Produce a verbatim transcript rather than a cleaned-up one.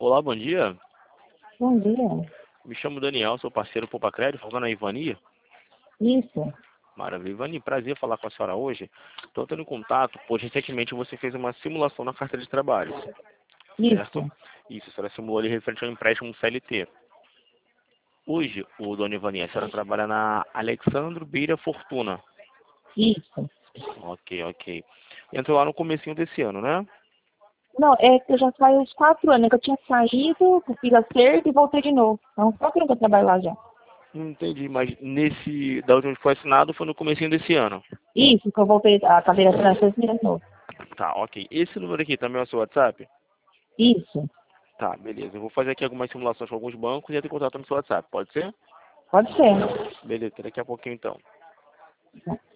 Olá, bom dia. Bom dia. Me chamo Daniel, sou parceiro Poupa Crédito, falando na Ivani. Isso. Maravilha. Ivani, prazer falar com a senhora hoje. Estou tendo contato, pois recentemente você fez uma simulação na carteira de trabalho, certo? Isso. Isso, a senhora simulou ali referente ao empréstimo C L T. Hoje, o dona Ivani, a senhora trabalha na Alexandro Beira Fortuna. Isso. Ok, ok. Entrou lá no comecinho desse ano, né? Não, é que eu já faz uns quatro anos que eu tinha saído, que fiz acerto e voltei de novo. Então, uns quatro anos que eu trabalho lá já. Não entendi, mas nesse, da última vez que foi assinado foi no comecinho desse ano. Isso, que eu voltei a cadeira francesa e de novo. Tá, ok. Esse número aqui também é o seu WhatsApp? Isso. Tá, beleza. Eu vou fazer aqui algumas simulações com alguns bancos e entro em contato no seu WhatsApp, pode ser? Pode ser. Beleza, daqui a pouquinho então.